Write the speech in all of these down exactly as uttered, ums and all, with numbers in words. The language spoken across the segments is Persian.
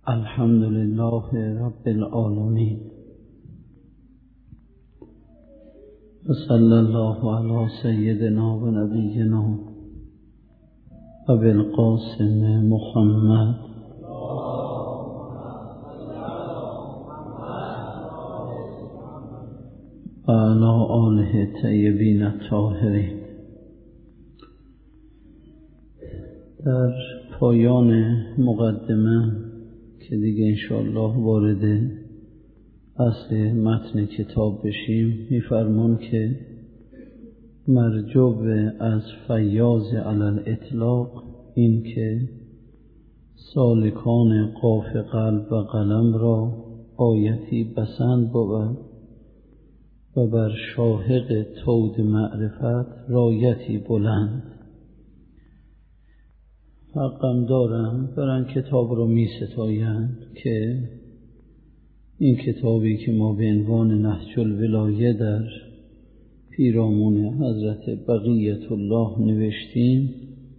الحمد لله رب العالمين و صلی الله علی سیدنا و نبینا و بالقاسم محمد و علی آله طیبین الطاهرین. در پایان مقدمه که دیگه انشاءالله وارد اصل متن کتاب بشیم، میفرمون که مرجوب از فیاض علی الاطلاق این که سالکان قاف قلب و قلم را آیتی بسند بود و بر شاهق تود معرفت رایتی بلند. حقم دارم برن کتاب رو می ستایند که این کتابی که ما به عنوان نهج الولایه در پیرامون حضرت بقیت الله نوشتیم،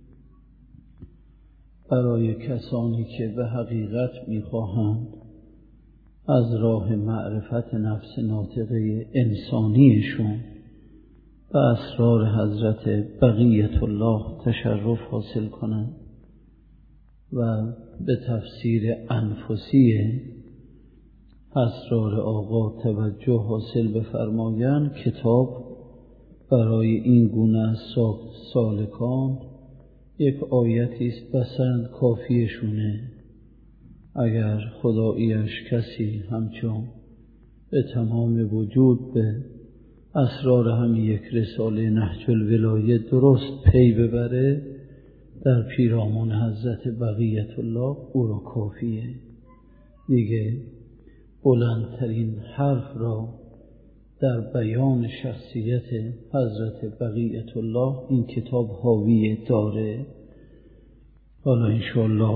برای کسانی که به حقیقت می خواهند از راه معرفت نفس ناطقه انسانیشون و اسرار حضرت بقیت الله تشرف حاصل کنند و به تفسیر انفسی اسرار آقا توجه حاصل بفرمایند. کتاب برای این گونه از سالکان یک آیتی است بسند کافیشونه. اگر خداییش کسی همچون به تمام وجود به اسرار همین یک رساله نهج الولایه درست پی ببره، در پیرامون حضرت بقیت الله او را کافیه. دیگه بلندترین حرف را در بیان شخصیت حضرت بقیت الله این کتاب حاوی داره. حالا انشاءالله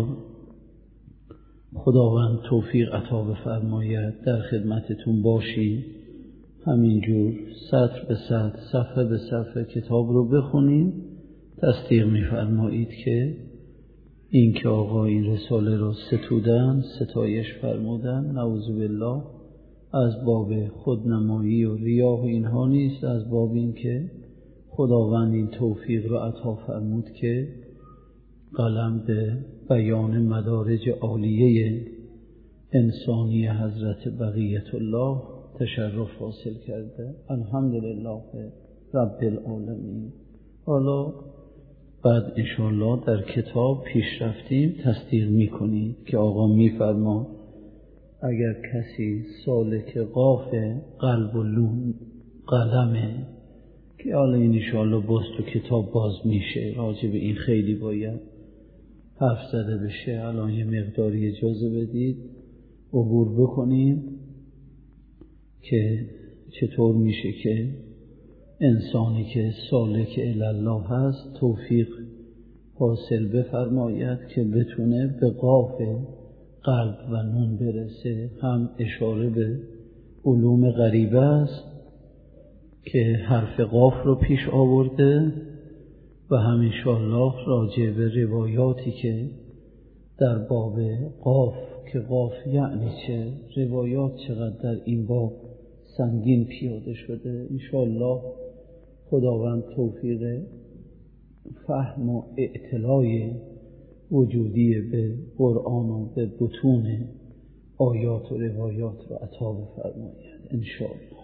خداوند توفیق عطا بفرماید در خدمتتون باشیم، همینجور سطر به سطر صفحه به صفحه کتاب رو بخونیم. تصدیق می‌فرمایید که این که آقا این رساله را ستودن، ستایش فرمودن، نعوذ بالله، از باب خودنمایی و ریا و اینها نیست، از باب این که خداوند این توفیق را عطا فرمود که قلم به بیان مدارج عالیه انسانی حضرت بقیت الله تشرف حاصل کرده. الحمدلله رب العالمین. حالا بعد انشاءالله در کتاب پیش رفتیم تصدیق میکنید که آقا میفرما اگر کسی سالک قاف قلب و لون قلمه، که حالا این انشاءالله باز تو کتاب باز میشه، راجع به این خیلی باید حرف زده بشه. الان یه مقداری اجازه بدید عبور بکنیم که چطور میشه که انسانی که سالک الله هست توفیق حاصل بفرماید که بتونه به قاف قلب و نون برسه. هم اشاره به علوم غریبه است که حرف قاف رو پیش آورده و هم انشاءالله راجع به روایاتی که در باب قاف، که قاف یعنی چه، روایات چقدر در این باب سنگین پیاده شده. انشاءالله خداوند توفیق فهم و اطلاع وجودی به قرآن و به بطون آیات و روایات را عطا بفرماید انشاءالله.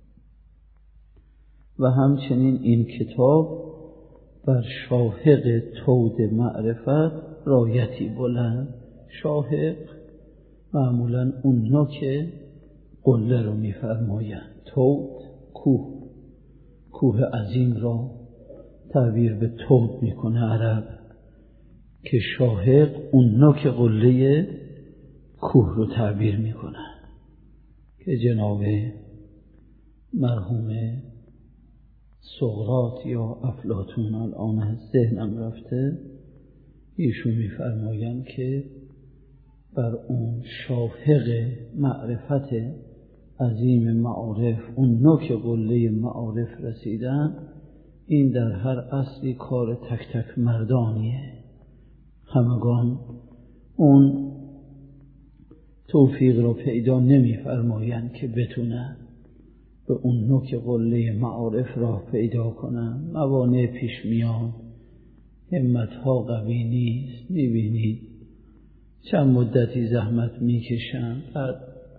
و همچنین این کتاب بر شاهق تود معرفت رایتی بلند. شاهق معمولا اون نوک قله رو میفرمایند. تود کوه، کوه عظیم را تعبیر به تود میکنه عرب، که شاهق اون نوک قله کوه رو تعبیر میکنه، که جناب مرحوم سقراط یا افلاطون الان از ذهنم رفته، ایشون میفرمایند که بر اون شاهق معرفت عظیم معارف، اون نوک قله معارف رسیدن، این در هر اصلی کار تک تک مردانیه. همگان اون توفیق را پیدا نمی فرمایند که بتونن به اون نوک قله معارف راه پیدا کنن. موانع پیش میان، همتها قوی نیست. میبینید چند مدتی زحمت میکشن، بعد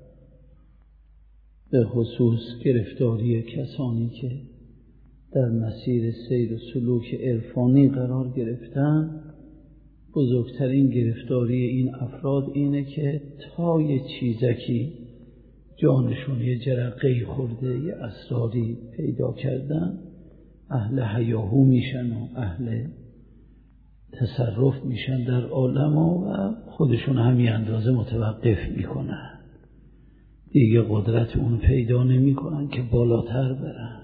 به خصوص گرفتاری کسانی که در مسیر سیر و سلوک عرفانی قرار گرفتن، بزرگترین گرفتاری این افراد اینه که تا یه چیزکی جانشون یه جرقه‌ای خورده، یه اسراری پیدا کردن، اهل هیاهو میشن و اهل تصرف میشن در عالم و خودشون همین اندازه متوقف میکنن. دیگه قدرت اون پیدا نمیکنن که بالاتر برن.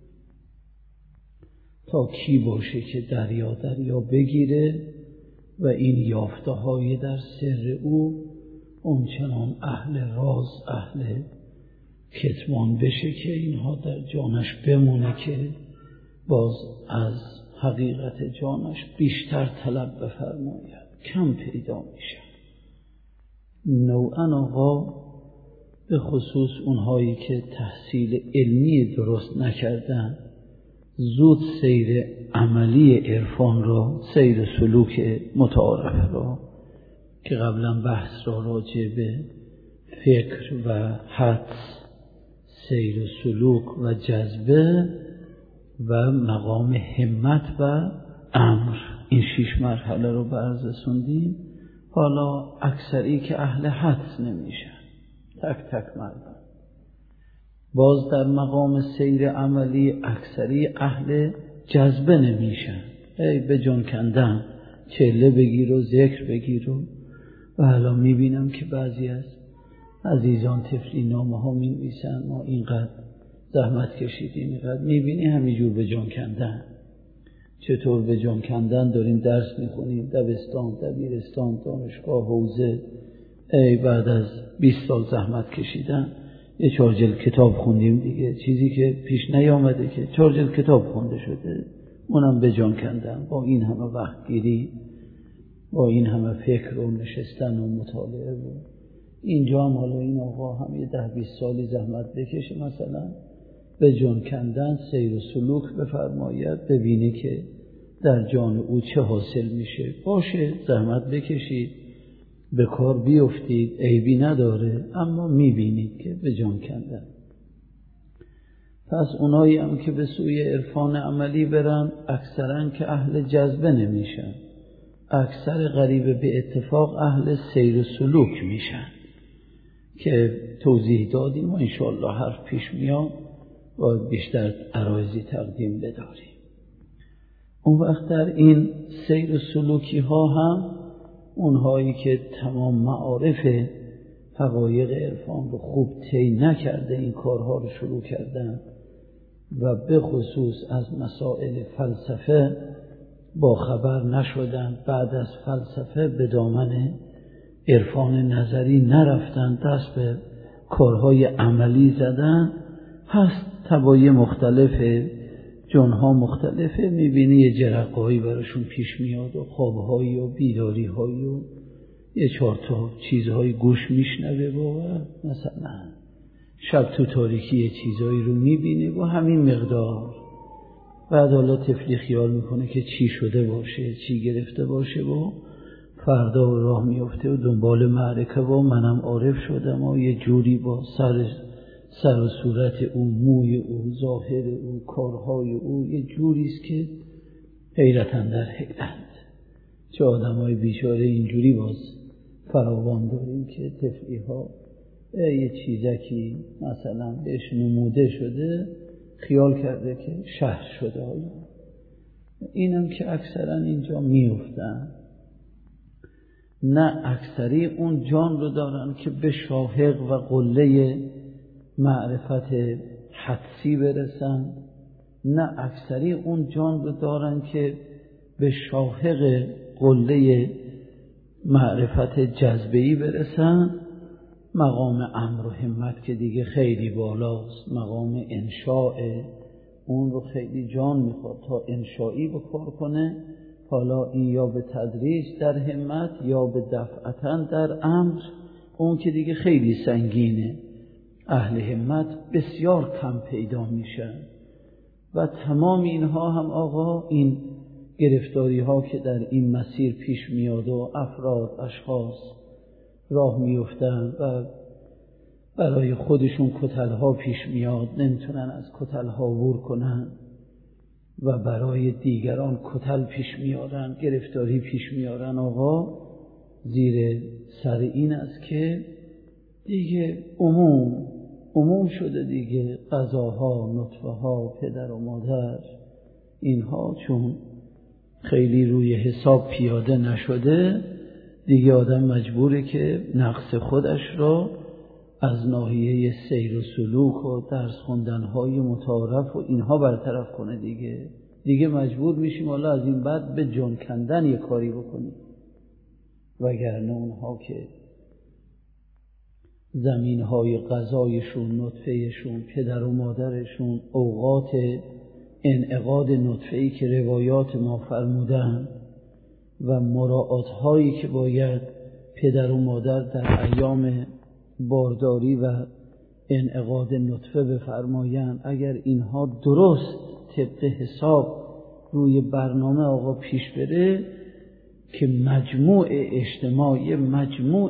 تا کی باشه که دریا دریا بگیره و این یافته های در سر او اونچنان اهل راز، اهل کتمان بشه که اینها در جانش بمونه که باز از حقیقت جانش بیشتر طلب بفرماید. کم پیدا میشه. نوعاً آقا به خصوص اونهایی که تحصیل علمی درست نکردن، زود سیر عملی عرفان را، سیر سلوک متعارف را که قبلا بحث را راجع به فکر و حدس، سیر سلوک و جذبه و مقام همت و امر، این شش مرحله رو برز رسوندیم. حالا اکثری که اهل حدس نمیشن، تک تک مردم. باز در مقام سیر عملی اکثری اهل جذبه نمیشن. ای به جان کندن، چله بگیر و ذکر بگیر و و حالا میبینم که بعضی از عزیزان تفلی نامه ها می نویسن ما اینقدر زحمت کشیدیم، اینقدر، میبینی همینجور به جان کندن. چطور به جان کندن؟ داریم درس میخونیم، دبستان، دبیرستان، دانشگاه، حوزه. ای بعد از بیست سال زحمت کشیدن یه چهار جلد کتاب خوندیم دیگه، چیزی که پیش نیامده که چهار جلد کتاب خونده شده، اونم به جان کندن. با این همه وقت گیری، با این همه فکر و نشستن و مطالعه و اینجا هم حالا این آقا هم یه ده بیست سالی زحمت بکشه، مثلا به جان کندن سیر و سلوک بفرماید، ببینه که در جان او چه حاصل میشه. باشه زحمت بکشید، به کار بیفتید، عیبی نداره، اما میبینید که به جان کندن. پس اونایی هم که به سوی عرفان عملی برن اکثرا که اهل جذبه نمیشن، اکثر غریبه به اتفاق اهل سیر و سلوک میشن که توضیح دادیم و انشاءالله حرف پیش میاد و بیشتر عرایزی تقدیم بداریم. اون وقت در این سیر و سلوکی ها هم اونهایی که تمام معارف حقایق عرفان رو خوب طی نکرده این کارها رو شروع کردن و به خصوص از مسائل فلسفه با خبر نشدن، بعد از فلسفه به دامن عرفان نظری نرفتن، دست به کارهای عملی زدن. هست تبایع مختلفه، جنها مختلفه، میبینی یه جرقه‌هایی براشون پیش میاد و خوابهایی و بیداری‌هایی و یه چهار تا چیزهایی گوش میشنوه و مثلا شب تو تاریکی یه چیزهایی رو میبینه و همین مقدار. بعد حالا طفلی خیال میکنه که چی شده باشه، چی گرفته باشه و فردا راه میفته و دنبال معرکه و منم عارف شدم و یه جوری با سر سر و صورت او، موی او، ظاهر او، کارهای او یه جوریست که حیرتن در حیرت. چه آدمای بیچاره اینجوری باز فراوان داریم که طفلی ها یه چیزکی مثلا بهش نموده شده خیال کرده که شهر شده. اینم که اکثرا اینجا میفتن. نه اکثری اون جان رو دارن که به شاهق و قله معرفت حدسی برسن، نه اکثری اون جان رو دارن که به شاهق قله معرفت جذبه‌ای برسن. مقام امر و همت که دیگه خیلی بالاست، مقام انشاء اون رو خیلی جان میخواد تا انشایی بکار کنه. حالا این یا به تدریج در همت یا به دفعتن در امر اون که دیگه خیلی سنگینه. اهل همت بسیار کم پیدا میشن و تمام اینها هم آقا این گرفتاری ها که در این مسیر پیش میاد و افراد اشخاص راه میفتن و برای خودشون کتل ها پیش میاد، نمیتونن از کتل ها عبور کنن و برای دیگران کتل پیش میارن، گرفتاری پیش میارن. آقا زیر سر این است که دیگه عموم عموم شده دیگه، غذاها، نطفه ها، پدر و مادر، اینها چون خیلی روی حساب پیاده نشده دیگه آدم مجبوره که نقص خودش را از ناحیه سیر و سلوک و درس خوندنهای متعارف و اینها برطرف کنه. دیگه دیگه مجبور میشیم حالا از این بعد به جان کندن یه کاری بکنیم، وگرنه اونها که زمینهای غذایشون، نطفهشون، پدر و مادرشون، اوقات انعقاد نطفه‌ای که روایات ما فرمودن و مراعات‌هایی که باید پدر و مادر در ایام بارداری و انعقاد نطفه بفرمایند، اگر اینها درست طبق حساب روی برنامه آقا پیش بره که مجموع اجتماعی مجموع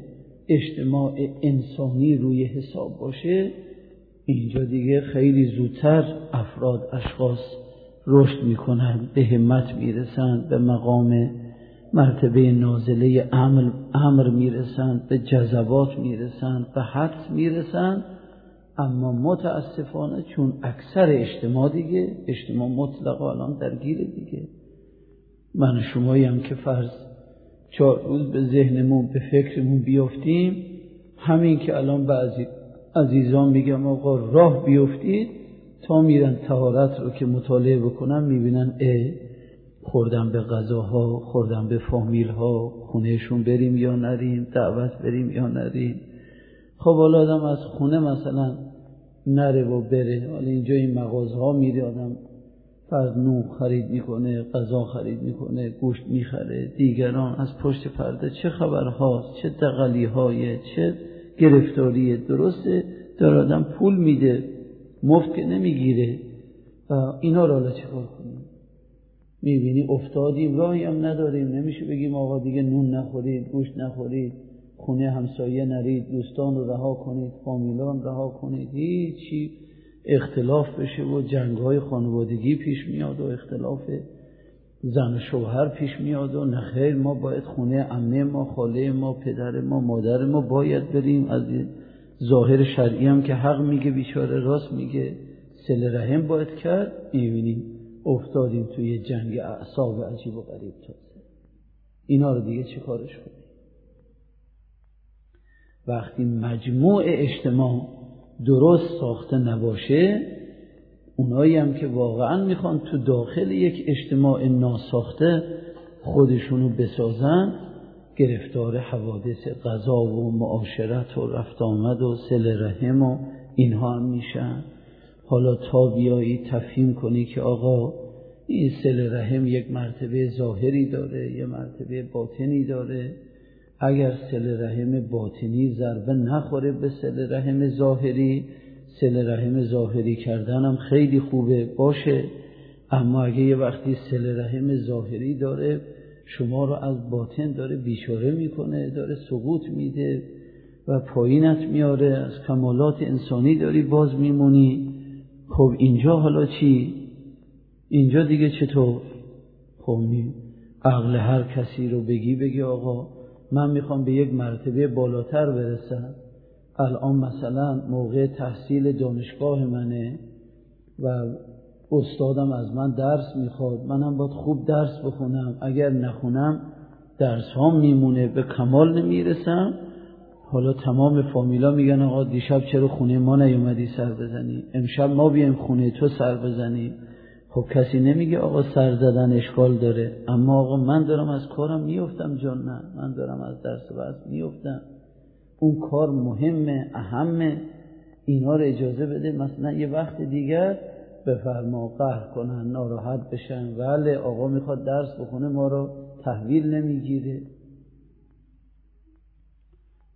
اجتماع انسانی روی حساب باشه، اینجا دیگه خیلی زودتر افراد اشخاص رشد میکنن، به همت میرسن، به مقام مرتبه نازله امر, امر میرسن، به جذبات میرسن، به حدس میرسن. اما متاسفانه چون اکثر اجتماع دیگه اجتماع مطلق الان درگیره دیگه، من شمایی هم که فرض چهار روز به ذهنمون به فکرمون بیافتیم، همین که الان بعضی عزیزان میگم آقا راه بیافتید تا میرن طهارت رو که مطالعه بکنن میبینن اه خوردن به غذاها، خوردن به فامیلها، خونهشون بریم یا نریم، دعوت بریم یا نریم. خب حالا آدم از خونه مثلا نره و بره، حالا اینجا این مغازه ها میره، آدم فرض نون خرید میکنه، غذا خرید میکنه، گوشت میخره، دیگران از پشت پرده چه خبرهاست، چه دغلی های، چه گرفتاریه. درسته داره آدم پول میده، مفت که نمیگیره. اینا رو حالا چه کار کنیم؟ میبینی افتادیم، راهی هم نداریم، نمیشه بگیم آقا دیگه نون نخورید، گوشت نخورید، خونه همسایه نرید، دوستان رو رها کنید، فامیلان رها کنید، هیچی اختلاف بشه و جنگ‌های خانوادگی پیش میاد و اختلاف زن و شوهر پیش میاد و نخیر ما باید خونه عمه ما، خاله ما، پدر ما، مادر ما باید بریم. از ظاهر شرعی هم که حق میگه بیچاره، راست میگه، صله رحم باید کرد. میبینیم افتادیم توی جنگ اعصاب عجیب و غریب. تازه اینا رو دیگه چه کارش کنیم؟ وقتی مجموع اجتماع درست ساخته نباشه، اونایی هم که واقعا میخوان تو داخل یک اجتماع ناساخته خودشونو بسازن، گرفتار حوادث قضا و معاشرت و رفت آمد و صله رحم و اینها هم میشن. حالا تا بیایی تفهیم کنی که آقا این صله رحم یک مرتبه ظاهری داره، یک مرتبه باطنی داره. اگر صله رحم باطنی ضربه نخوره به صله رحم ظاهری، صله رحم ظاهری کردن هم خیلی خوبه باشه، اما اگه یه وقتی صله رحم ظاهری داره شما رو از باطن داره بیچاره میکنه، داره سقوط میده و پایینت میاره، از کمالات انسانی داری باز میمونی، خب اینجا حالا چی؟ اینجا دیگه چطور؟ خب می عقل هر کسی رو بگی بگی آقا من میخوام به یک مرتبه بالاتر برسم، الان مثلا موقع تحصیل دانشگاه منه و استادم از من درس میخواد، منم باید خوب درس بخونم، اگر نخونم درس ها میمونه، به کمال نمیرسم. حالا تمام فامیلا میگن آقا دیشب چرا خونه ما نیومدی سر بزنی، امشب ما بیایم خونه تو سر بزنی. خب کسی نمیگه آقا سر زدن اشکال داره، اما آقا من دارم از کارم میافتم جان، نه من دارم از درس و بحث میافتم، اون کار مهمه، اهمه، اینا رو اجازه بده مثلا یه وقت دیگر بفرما، قهر کنن، ناراحت بشن، ولی آقا میخواد درس بخونه ما رو تحویل نمیگیره.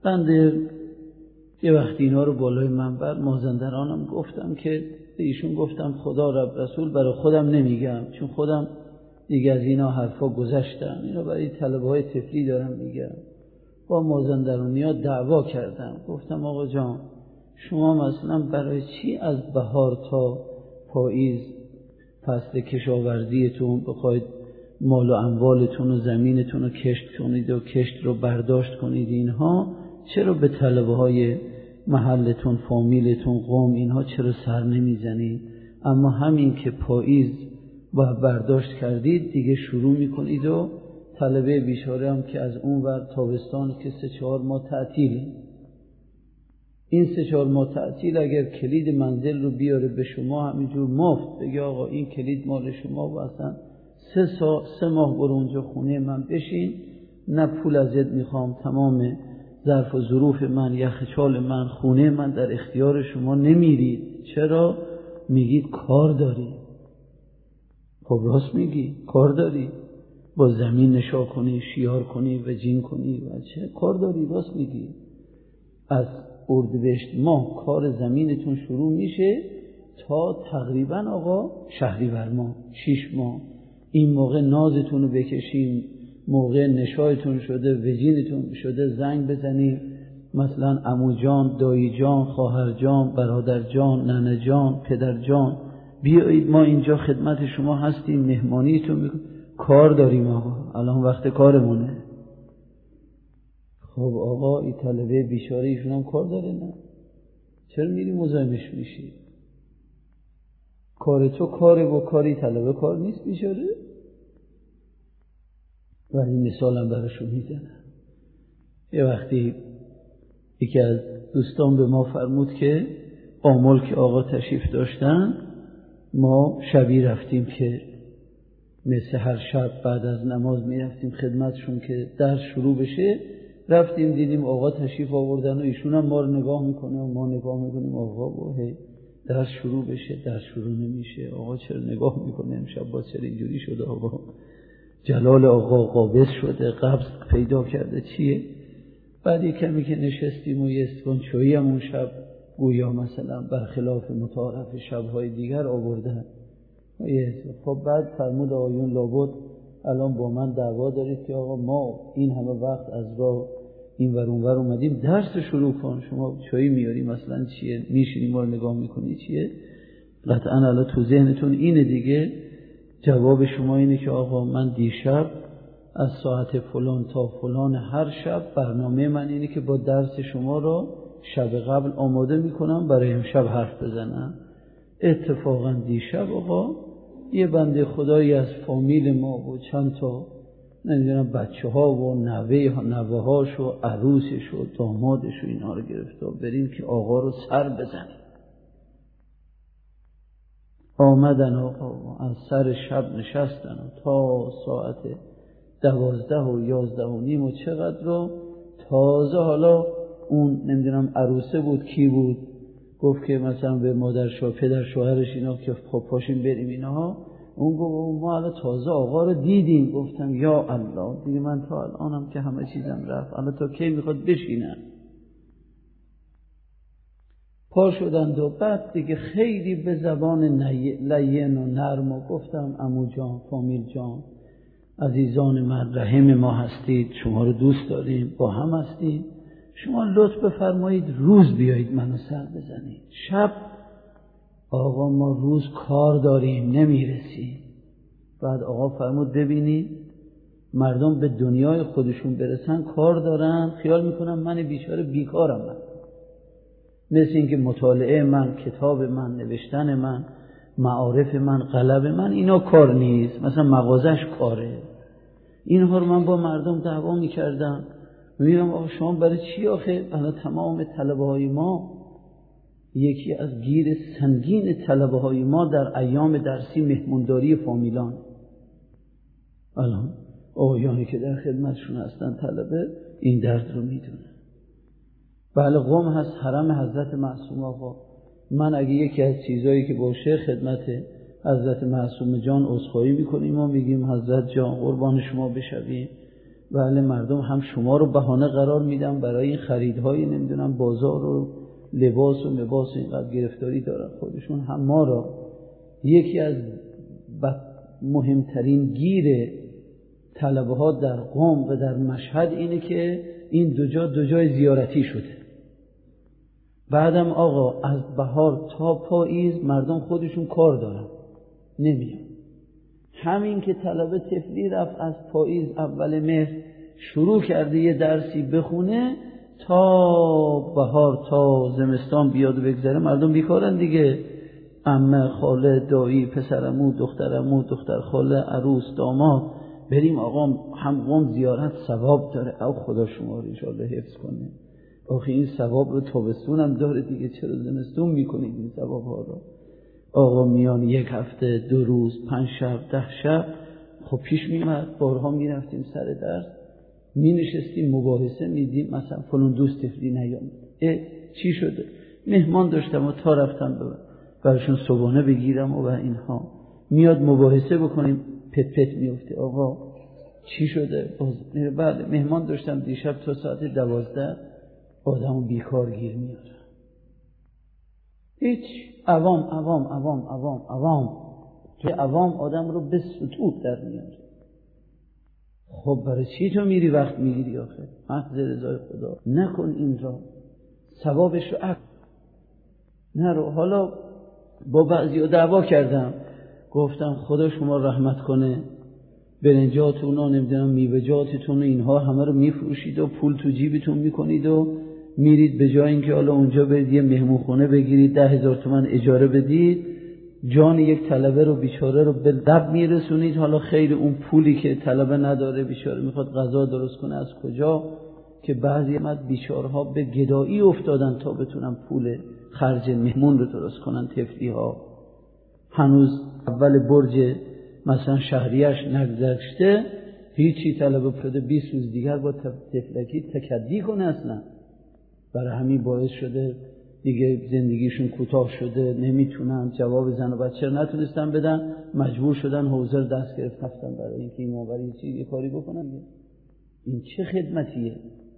بنده یه وقتی اینا رو بالای منبر مازندرانم گفتم که به ایشون گفتم خدا رب رسول برای خودم نمیگم، چون خودم دیگه از اینا حرفا گذشتم، اینا برای طلبه های طفلی دارم میگم. با مازندرانی‌ها دعوا کردم، گفتم آقا جان شما مثلا برای چی از بهار تا پاییز فصل کشاورزیتون بخواید مال و اموالتون و زمینتون رو کشت کنید و کشت رو برداشت کنید، اینها چرا به طلبه های محلتون، فامیلتون، قوم اینها چرا سر نمیزنید؟ اما همین که پاییز و برداشت کردید دیگه شروع میکنید و طلبه بیچاره هم که از اون ور تابستان که سه چهار ماه تعطیله، این سه چهار ماه تعطیل اگر کلید منزل رو بیاره به شما همینجور مفت بگه آقا این کلید مال شما و اصلا سه, سا سه ماه برو اونجا خونه من بشین، نه پول ازت میخوام، تمام ظرف و ظروف من، یخچال من، خونه من در اختیار شما، نمیرید. چرا؟ میگید کار داری. خب راست میگی، کار داری، با زمین نشا کنی، شیار کنی و جین کنی و چه کار داری، راست میگی. از اردیبهشت ماه کار زمینتون شروع میشه تا تقریبا آقا شهریور ماه شیش ماه، این موقع نازتون رو بکشین، موقع نشایتون شده، وجینتون شده، زنگ بزنید مثلا عمو جان، دایی جان، خواهر جان، برادر جان، ننه جان، پدر جان، بیایید ما اینجا خدمت شما هستیم، مهمانیتون میکنیم، کار داریم آقا، الان وقت کارمونه. خب آقا این طلبه بیچاره ایشون هم کار داره، نه چرا میری مزاحمش میشی؟ کار تو کاره و کاری طلبه کار نیست بیچاره. ولی مثالم براشون میزنم. یه وقتی یکی از دوستان به ما فرمود که آمل که آقا تشریف داشتن، ما شبی رفتیم که مثل هر شب بعد از نماز میرفتیم خدمتشون که درس شروع بشه، رفتیم دیدیم آقا تشریف آوردن و ایشون هم ما رو نگاه میکنه و ما نگاه میکنیم آقا با هی درس شروع بشه، درس شروع نمیشه، آقا چرا نگاه میکنه امشب با چرا اینجوری شده، آقا جلال آقا قابض شده، قبض پیدا کرده، چیه؟ بعد یک کمی که نشستیم و یه استکان چایی هم اون شب گویا مثلا برخلاف متعارف شبهای دیگر آوردن. خب بعد فرمود آقایون لابد الان با من دعوا دارید که آقا ما این همه وقت از راه این ور اون ور اومدیم، درس شروع کن، شما چایی میاری مثلا چیه، میشینی ما رو نگاه میکنی چیه؟ قطعا الان تو ذهنتون اینه دیگه. جواب شما اینه که آقا من دیشب از ساعت فلان تا فلان هر شب برنامه من اینه که با درس شما رو شب قبل آماده میکنم برای امشب حرف بزنم. اتفاقا دیشب آقا یه بنده خدایی از فامیل ما و چند تا نمیدونم بچه ها و نوه نوه هاش و عروسش و دامادش و اینا رو گرفت و بریم که آقا رو سر بزنیم. آمدن آقا از سر شب نشستن و تا ساعت دوازده و یازده و نیم و چقدر رو تازه حالا اون نمیدونم عروسه بود کی بود گفت که مثلا به مادر شوهر پدر شوهرش اینا که خب پاشیم بریم اینها، اون گفت ما الان تازه آقا رو دیدیم. گفتم یا الله دیگه من تا الانم که همه چیزم رفت، الان تا کی میخواد بشینن؟ پا شدند و بعد دیگه خیلی به زبان لین و نرم و گفتم عمو جان، فامیل جان، عزیزان من، رحم ما هستید، شما رو دوست داریم، با هم هستیم، شما لطف بفرمایید روز بیایید منو سر بزنید. شب آقا ما روز کار داریم نمیرسیم. بعد آقا فرمود ببینید مردم به دنیای خودشون برسن کار دارن، خیال میکنم من بیچاره بیکارم، من مثل این که مطالعه من، کتاب من، نوشتن من، معارف من، قلب من اینا کار نیست، مثلا مغازش کاره. اینها رو من با مردم دعوا میکردم، میگم آقا شما برای چی آخه؟ الان تمام طلبه های ما، یکی از گیر سنگین طلبه های ما در ایام درسی مهمونداری فامیلان. الان آقایانی که در خدمتشون هستن طلبه این درد رو میدونن. بله قوم هست حرم حضرت معصوم آقا. من اگه یکی از چیزایی که باشه خدمت حضرت معصوم جان عذرخواهی میکنیم و میگیم حضرت جان قربان شما بشویم، بله مردم هم شما رو بهانه قرار میدن برای این خریدهای نمیدونم بازار و لباس و لباس اینقدر گرفتاری دارن خودشون، هم ما را. یکی از مهمترین گیر طلبه ها در قم و در مشهد اینه که این دو جا دو جای زیارتی شده. بعدم آقا از بهار تا پاییز مردم خودشون کار دارن نمیان. همین که طلبه طفلی رفت از پاییز اول مهر شروع کرده یه درسی بخونه تا بهار تا زمستان بیاد و بگذره مردم بیکارن دیگه. عمه، خاله، دایی، پسرعمو، دخترعمو، دختر خاله، عروس، داماد، بریم آقا هم قم زیارت ثواب داره. او خدا شما رو ان شاءالله حفظ کنه. آخه این ثواب رو تابستون هم داره دیگه، چرا زمستون میکنید این ثواب ها رو؟ آقا میان یک هفته، دو روز، پنج شب، ده شب. خب پیش میمد بارها میرفتیم سر درس، می نشستیم مباحثه میدیم، مثلا فلان دوست تفلی نیامد، اه چی شده؟ مهمان داشتم و تا رفتم براشون صبحانه بگیرم و اینها. میاد مباحثه بکنیم، پت پت میفته. آقا چی شده؟ بله مهمان داشتم دیشب تا ساعت دوازده، آدمو بیکار گیر میاره. هیچ عوام عوام عوام عوام عوام که عوام آدم رو به سطوح در میاره. خب برای چی تو میری وقت میگیری آخه؟ محض رضای خدا نکن این را، ثوابش رو عقل نرو. حالا با بعضی ها دعوا کردم، گفتم خدا شما رحمت کنه، برنجاتون و نمیدونم میوه‌جاتتون و اینها همه رو میفروشید و پول تو جیبتون میکنید و میرید به جای اینکه حالا اونجا برید یه مهمون خونه بگیرید ده هزار تومان اجاره بدید، جان یک طلبه رو بیچاره رو به لب میرسونید. حالا خیر اون پولی که طلبه نداره بیچاره میخواد غذا درست کنه از کجا؟ که بعضی مد بیچارها به گدایی افتادن تا بتونن پول خرج مهمون رو درست کنن. تفلی ها هنوز اول برج مثلا شهریش نگذشته هیچی، طلبه شده بیست روز دیگر با تفلکی تکدی کنه اصلا. برای همین باعث شده دیگه زندگیشون کوتاه شده، نمیتونن جواب زن و بچه رو نتونستن بدن، مجبور شدن حوزه رو دست گرفت رفتن برای اینکه این موقع یه چیزی کاری بکنن. این چه خدمتیه؟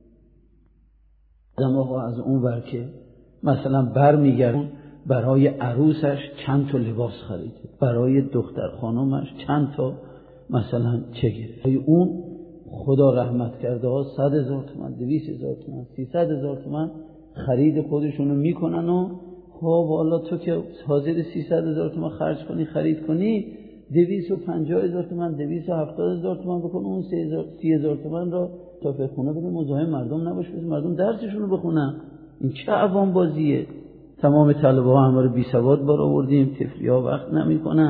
آدم آقا از اون ور که مثلا بر میگردن برای عروسش چند تا لباس خریده، برای دختر خانومش چند تا مثلا چه گرفت، اون خدا رحمت کرده ها صد هزار تومان، دویست هزار تومان، سیصد هزار تومان خرید خودشونو میکنن. و خب حالا تو که حاضر سیصد هزار تومان خرج کنی خرید کنی، دویست و پنجاه هزار تومان، دویست و هفتاد هزار تومان بکن، اون سی هزار تومان را تا خونه بده، مزاحم مردم نباش، بده مردم درسشونو بخونن. این چه عوام بازیه؟ تمام طلبه ها همه رو بی سواد بار آوردیم، تفلی ها وقت نمی کنن.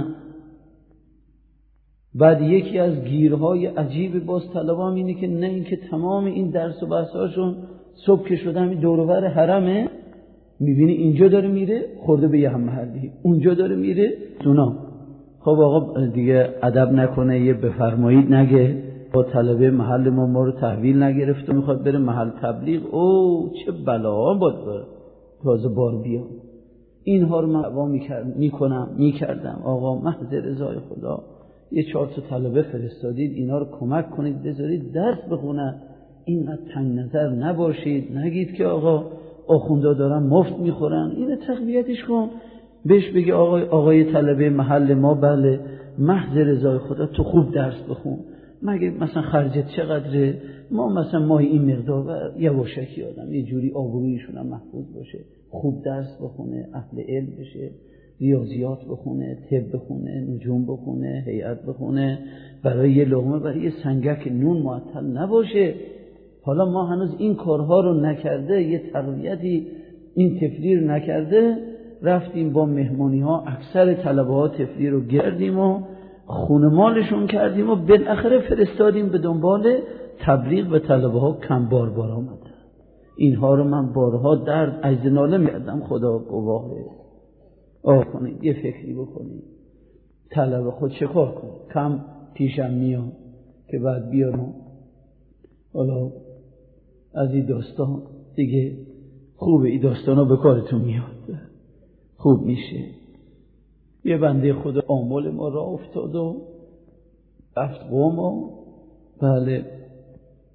بعد یکی از گیرهای عجیب باز طلبه هم اینه که نه اینکه تمام این درس و بحث هاشون صبح که شده همین دور و بر حرمه، میبینی اینجا داره میره خورده به یه هم محلی، اونجا داره میره دونا. خب آقا دیگه ادب نکنه، یه بفرمایید نگه، با طلبه محل ما ما رو تحویل نگرفت و میخواد بره محل تبلیغ. او چه بلا بود تازه بار بیا. اینها رو من دعوا میکنم میکردم. آقا محض رضای خدا یه چهار تا طلبه فرستادید، اینا رو کمک کنید بذارید درس بخونن، اینقدر تنگ نظر نباشید، نگید که آقا آخوندا دارن مفت میخورن. اینو تقویتش کن، بهش بگی آقای آقای طلبه محل ما بله محض رضای خدا تو خوب درس بخون، مگه مثلا خرجت چقدره؟ ما مثلا ماه این مقدار و یواشکی آدم یه جوری آبرویشون هم محفوظ باشه، خوب درس بخونه، اهل علم بشه، ریاضیات بخونه، طب بخونه، نجوم بخونه، هیئت بخونه، برای یه لقمه برای یه سنگک نون معطل نباشه. حالا ما هنوز این کارها رو نکرده، یه تقویتی این تفلی رو نکرده، رفتیم با مهمانی ها اکثر طلبه ها تفلی رو گردیم و خونه مالشون کردیم و بالاخره فرستادیم به دنبال تبلیغ به طلبه ها. کم بار بار آمده. اینها رو من بارها درد عجز ناله می‌کردم، خدا گواهه. آه کنید یه فکری بکنید، طلبه خود چه کار کنید؟ کم پیشم میان که بعد بیارم حالا از این داستان دیگه خوبه، این داستان ها به کارتون میاد، خوب میشه. یه بنده خدا آمول ما را افتاد و رفت قوم و بله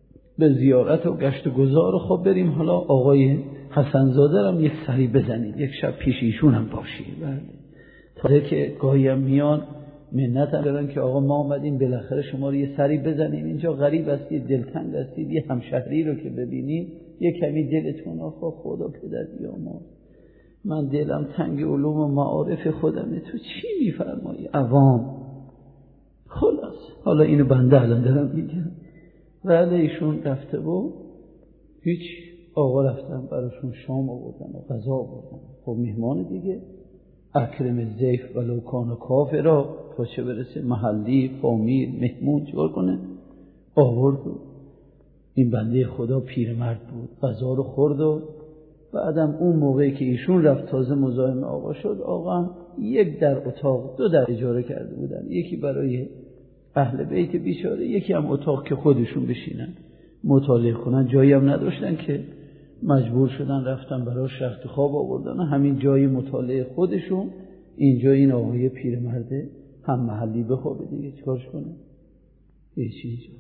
به زیارت و گشت و گذار. خب بریم حالا آقای حسن زاده هم یک سری بزنید، یک شب پیش ایشون هم باشید. بله تا که گاهی هم میان منت هم دارن که آقا ما آمدیم بالاخره شما رو یه سری بزنیم، اینجا غریب هستید، دلتنگ هستید، یه همشهری رو که ببینید یه کمی دلتون آخا خدا پدر بیامرز، من دلم تنگ علوم و معارف خودمه، تو چی میفرمایی؟ عوام. خلاص حالا اینو بنده الان دارم میگم. ولی ایشون رفته و هیچ، آقا رفتن براشون شام آوردن و غذا آوردن. خب میهمان دیگه، اکرم ضیف ولو کان کافرا، تا چه برسه محلی فامیل مهمون چیکار کنه؟ آورد و این بنده خدا پیرمرد بود، غذا رو خورد و بعدم اون موقعی که ایشون رفت تازه مزاحم آقا شد، آقا هم یک در اتاق دو در اجاره کرده بودن، یکی برای اهل بیت بیچاره، یکی هم اتاق که خودشون بشینن مطالعه کنن. جایی هم نداشتن که مجبور شدن رفتن براش رخت خواب آوردن، همین جای مطالعه خودشون اینجا این آقای پیرمرده هم محلی بخوابه دیگه، چیکارش کنه؟ هیچ اینجا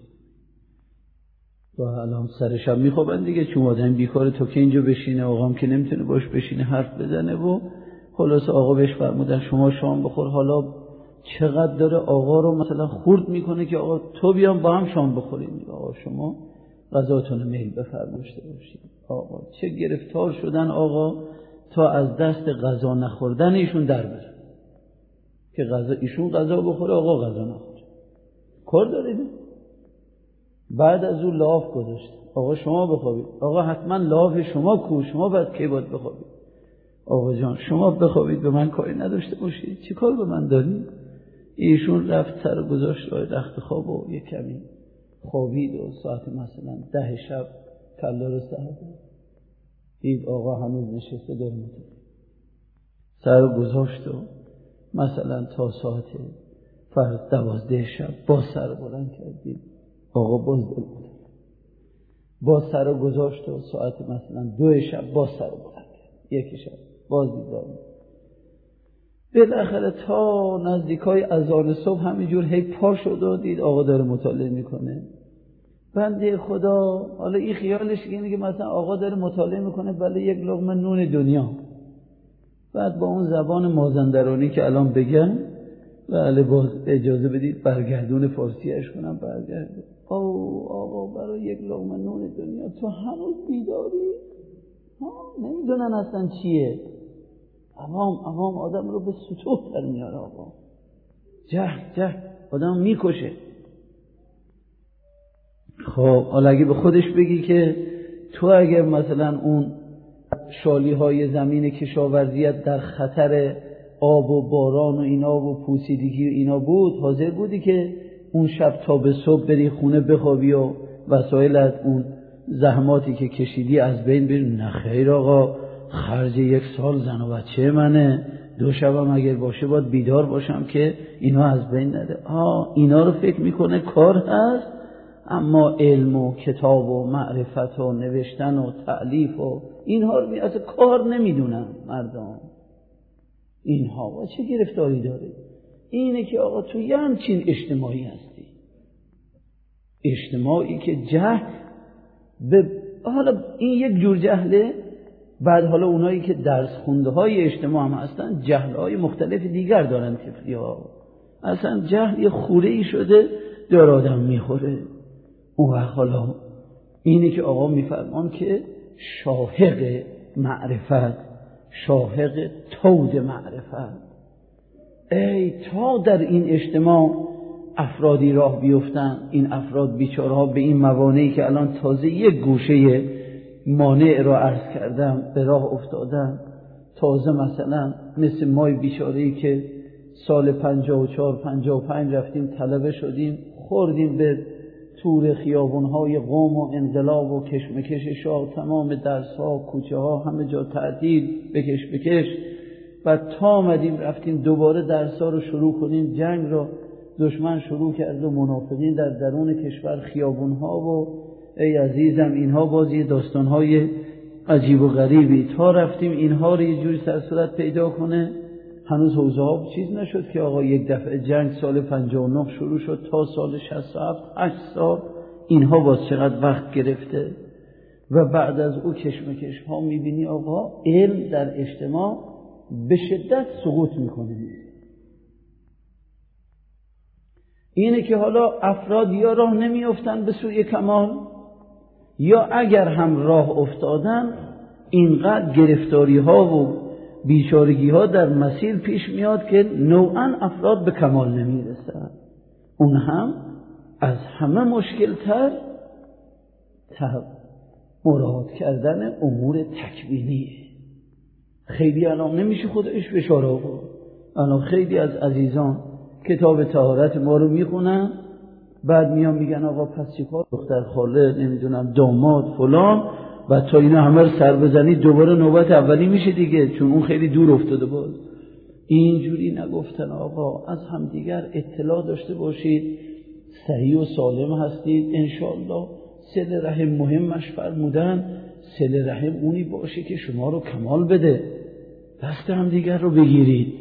و الان سر شب میخوابن دیگه، چون آدم بیکاره تو که اینجا بشینه، آقا هم که نمیتونه باش بشینه حرف بزنه. و خلاص آقا بهش فرمودن شما شام بخور. حالا چقدر داره آقا رو مثلا خورد میکنه که آقا تو بیام با هم شام بخوریم. آقا شما غذاتون میل بفرماشته باشید. آقا چه گرفتار شدن آقا تا از دست غذا نخوردن ایشون در بره که غذا ایشون غذا بخوره، آقا غذا نخوره. کار دارید؟ بعد از اون لاف گذاشت، آقا شما بخوابید. آقا حتما لاف شما کو، شما بعد کی باید بخوابید؟ آقا جان شما بخوابید، به من کاری نداشته باشید، چی کار به من دارید؟ ایشون رفت سر گذاشت راه رخت خواب و یک کمی خوابید و ساعت مثلا ده شب کلا رو سر دید آقا هنوز نشسته داره مطالعه. سر گذاشت و مثلا تا ساعت فرض دوازده شب باز سر بلند کردید، آقا باز دل بود، باز سر گذاشت و ساعت مثلا دو شب باز سر بلند کرد، یک شب باز دیدار. بالاخره تا نزدیکای اذان صبح همینجور هی پا شد و دید آقا داره مطالعه میکنه. بنده خدا حالا این خیالش اینه که مثلا آقا داره مطالعه میکنه بله یک لقمه نون دنیا. بعد با اون زبان مازندرانی که الان بگن بله باز اجازه بدید برگردون فارسیش کنم، برگرده. او آقا برای یک لقمه نون دنیا تو هنوز بیداری؟ ها نمیدونن اصلا چیه. عوام عوام آدم رو به سطوح در میاره آقا. جهل جهل آدم میکشه. خب حالا اگه به خودش بگی که تو اگر مثلا اون شالی های زمین کشاورزیت در خطر آب و باران و اینا و پوسیدگی و اینا بود، حاضر بودی که اون شب تا به صبح بری خونه بخوابی و وسایلت اون زحماتی که کشیدی از بین بری؟ نه خیر آقا، خرج یک سال زن و بچه منه، دو شبم اگر باشه باید بیدار باشم که اینا از بین نده. آه اینا رو فکر میکنه کار هست، اما علم و کتاب و معرفت و نوشتن و تألیف و اینها رو از کار نمیدونن مردم. اینها و چه گرفتاری داره؟ اینه که آقا تو یه همچین اجتماعی هستی، اجتماعی که جهل به حالا این یک جور جهله. بعد حالا اونایی که درس خونده های اجتماع هم هستن جهل های مختلف دیگر دارن، طفلی ها اصلا جهل یه خوره ای شده دار آدم میخوره. اون وقت حالا اینه که آقا میفرمان که شاهق معرفت، شاهق تود معرفت، ای تا در این اجتماع افرادی راه بیفتن، این افراد بیچاره‌ها به این موانعی که الان تازه یک گوشه مانع را عرض کردم به راه افتادن. تازه مثلا مثل مای بیچاره‌ای که سال پنجاه و چهار پنجاه و پنج رفتیم طلبه شدیم، خوردیم به تور خیابون‌های قوم و انقلاب و کشمکش شاه، تمام درس‌ها کوچه‌ها همه جا تعطیل، بکش بکش. بعد تا آمدیم رفتیم دوباره درس‌ها رو شروع کنیم، جنگ را دشمن شروع کرد و منافقین در درون کشور، خیابون‌ها و ای عزیزم اینها بازی داستان‌های عجیب و غریبی. تا رفتیم اینها رو یه جوری سرصورت پیدا کنه، هنوز حوزه ها چیز نشد که آقا یک دفعه جنگ سال پنجاه و نه شروع شد تا سال شصت و هفت هشت سال اینها باز چقدر وقت گرفته و بعد از او کشمکش ها میبینی آقا علم در اجتماع به شدت سقوط میکنه. اینه که حالا افراد یا راه نمیافتن به سوی کمال، یا اگر هم راه افتادن اینقدر گرفتاری ها و بیچارگی ها در مسیر پیش میاد که نوعا افراد به کمال نمیرسن. اون هم از همه مشکل تر مراد کردن امور تکوینیه. خیلی الان نمیشه خودش فشار آورد. الان خیلی از عزیزان کتاب طهارت ما رو میخونن، بعد میان میگن آقا پس چیکار، دختر خاله نمیدونم داماد فلان، بعد تا اینا همه رو سر بزنید دوباره نوبت اولی میشه دیگه، چون اون خیلی دور افتاده باز. اینجوری نگفتن آقا، از همدیگر اطلاع داشته باشید، صحیح و سالم هستید انشاءالله. صله رحم مهمش فرمودن، صله رحم اونی باشه که شما رو کمال بده، دست همدیگر رو بگیرید.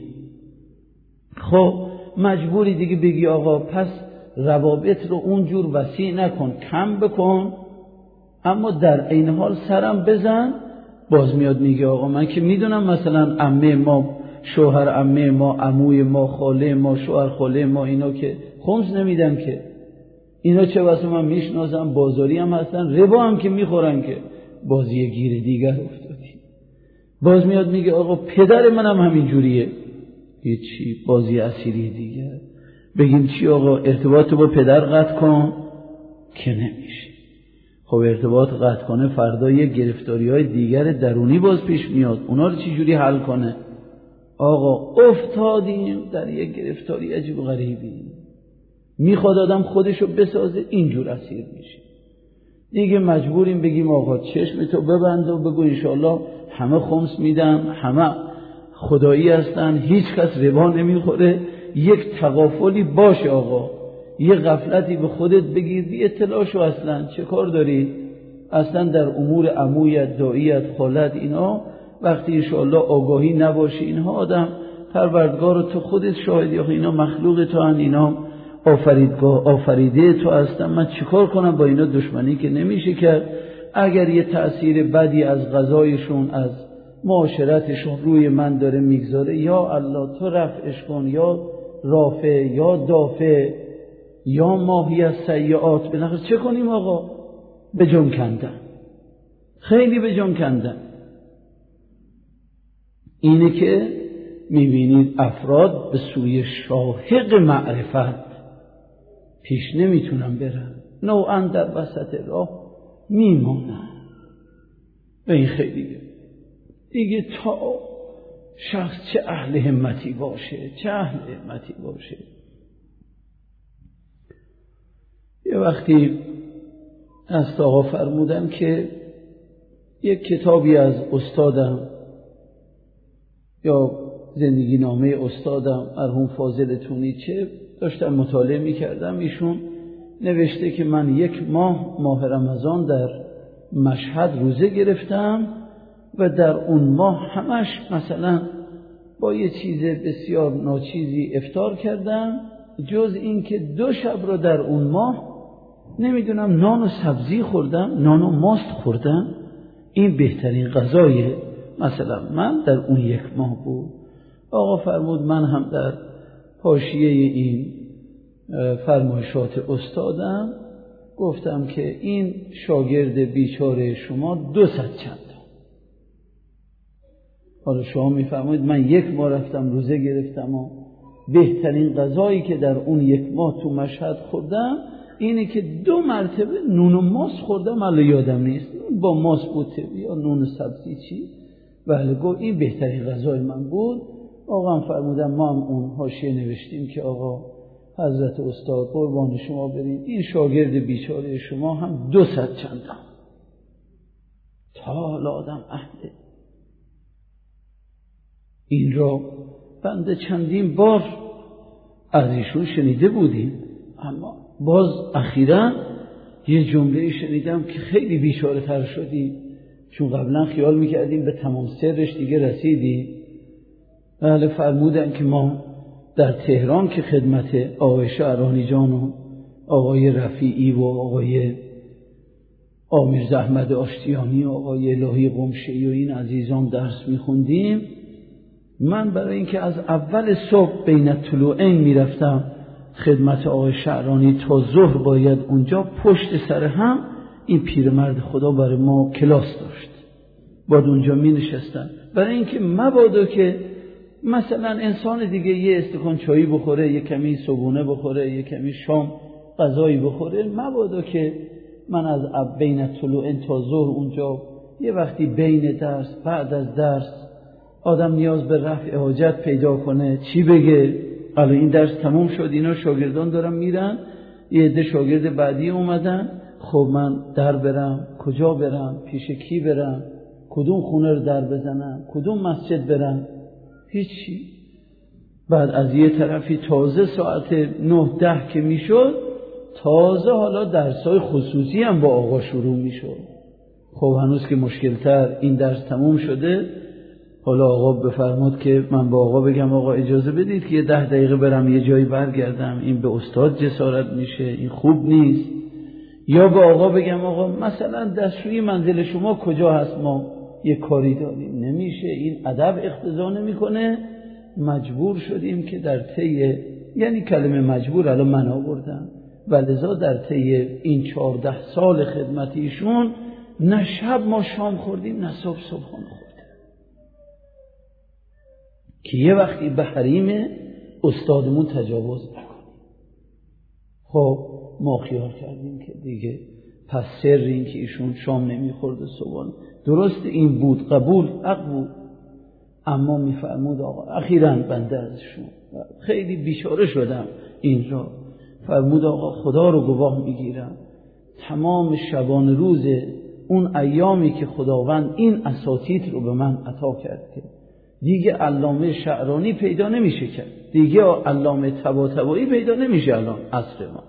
خب مجبوری دیگه بگی آقا پس روابط رو اونجور وسیع نکن، کم بکن، اما در عین حال سرم بزن. باز میاد میگه آقا من که میدونم مثلا عمه ما، شوهر عمه ما، عموی ما، خاله ما، شوهر خاله ما، اینا که خمس نمیدن که، اینا چه واسه من میشناسم، بازاری هم هستن، ربا هم که میخورن، که بازی گیر دیگر افتادی. باز میاد میگه آقا پدر منم همین جوریه، هیچی، بازی اسیری دیگر. بگیم چی آقا، ارتباط با پدر قطع کن که نمیشه. خب ارتباط قطع کنه فردا یه گرفتاری های دیگر درونی باز پیش میاد، اونا رو چی جوری حل کنه؟ آقا افتادیم در یه گرفتاری عجیب و غریبی، میخواد آدم خودشو بسازه، اینجور اسیر میشه دیگه. مجبوریم بگیم آقا چشمتو ببند و بگو انشاءالله همه خمس میدن، همه خدایی هستن، هیچ کس ربا نمیخوره. یک تغافلی باشه آقا، یه غفلتی به خودت بگیر، بی اطلاعشو اصلا چه کار داری؟ اصلا در امور عمویت، داییت، خالت، اینا وقتی انشاءالله آگاهی نباشه، اینها آدم پروردگار تو خودت شاهدی آخه اینا مخلوق تو هن، اینا آفریدگاه آفریده تو هستن، من چیکار کنم با اینا؟ دشمنی که نمیشه کرد. اگر یه تأثیر بدی از غذایشون، از معاشرتشون روی من داره میگذاره، یا الله تو رفعش کن، یا رافع یا دافع یا ماهی از سیئات. بالاخره چه کنیم آقا؟ به جون کندن، خیلی به جون کندن. اینه که میبینید افراد به سوی شاهق معرفت پیش نمیتونن برن، نوعا در وسط راه میمونن. و این خیلی دیگه تا شخص چه اهل همتی باشه، چه اهل همتی باشه. یه وقتی از آقا فرمودن که یک کتابی از استادم یا زندگی نامه استادم مرحوم فاضل تونیچه داشتم مطالعه میکردم، ایشون نوشته که من یک ماه ماه رمضان در مشهد روزه گرفتم و در اون ماه همش مثلا با یه چیز بسیار ناچیزی افطار کردم، جز این که دو شب رو در اون ماه نمیدونم نان و سبزی خوردم، نان و ماست خوردم. این بهترین غذای مثلا من در اون یک ماه بود. آقا فرمود من هم در حاشیه این فرمایشات استادم گفتم که این شاگرد بیچاره شما دو صد چند. حالا شما میفرمایید من یک ماه رفتم روزه گرفتم و بهترین غذایی که در اون یک ماه تو مشهد خوردم اینه که دو مرتبه نون و ماست خوردم، الان یادم نیست با ماست بود یا نون و سبزی چی، بله گو این بهترین غذای من بود. آقا هم فرمودم ما هم اون حاشیه نوشتیم که آقا حضرت استاد قربان شما برین، این شاگرد بیچاره شما هم دو صد چندم. تا حالا آدم اهله این را بنده چندین بار از ایشون شنیده بودیم، اما باز اخیراً یه جمله شنیدم که خیلی بیچاره تر شدیم، چون قبلا خیال میکردیم به تمام سرش دیگه رسیدیم. بله فرمودن که ما در تهران که خدمت آقای شعرانی جان و آقای رفیعی و آقای آمیرزا احمد آشتیانی و آقای الهی قمشه‌ای و این عزیزان درس میخوندیم، من برای اینکه از اول صبح بین طلوعین میرفتم خدمت آقای شعرانی تا ظهر باید اونجا پشت سر هم این پیرمرد خدا برای ما کلاس داشت، باید اونجا می نشستن برای اینکه مبادا که مثلا انسان دیگه یه استکان چایی بخوره، یه کمی صبحونه بخوره، یه کمی شام غذایی بخوره، مبادا که من از بین طلوعین تا ظهر اونجا یه وقتی بین درس بعد از درس آدم نیاز به رفع حاجت پیدا کنه چی بگه؟ الان این درس تموم شد، اینا شاگردان دارن میرن، یه عده شاگرد بعدی اومدن، خب من در برم کجا برم، پیش کی برم، کدوم خونه رو در بزنم، کدوم مسجد برم، هیچی. بعد از یه طرفی تازه ساعت نه ده که میشد تازه حالا درسای خصوصی هم با آقا شروع میشد. خب هنوز که مشکلتر این درس تموم شده، حالا آقا بفرماد که من با آقا بگم آقا اجازه بدید که یه ده دقیقه برم یه جایی برگردم، این به استاد جسارت میشه، این خوب نیست. یا با آقا بگم آقا مثلا دستشویی منزل شما کجا هست، ما یه کاری داریم، نمیشه، این ادب اقتضا نمیکنه. مجبور شدیم که در طی، یعنی کلمه مجبور الان من آوردم، ولذا در طی این چهارده سال خدمت ایشون نه شب ما شام خوردیم نه صبح صبحانه خوردیم، که یه وقتی به حریم استادمون تجاوز نکنیم. خب ما خیال کردیم که دیگه پس سر این که ایشون شام نمیخورد و صبحانه، درست این بود، قبول حق بود، اما میفرمود آقا، اخیراً بنده ازشون خیلی بیچاره شدم این را، فرمود آقا خدا رو گواه میگیرم تمام شبان روز اون ایامی که خداوند این اساتید رو به من عطا کرد که دیگه علامه شعرانی پیدا نمیشه کرد، دیگه علامه طباطبایی پیدا نمیشه الان عصر ما،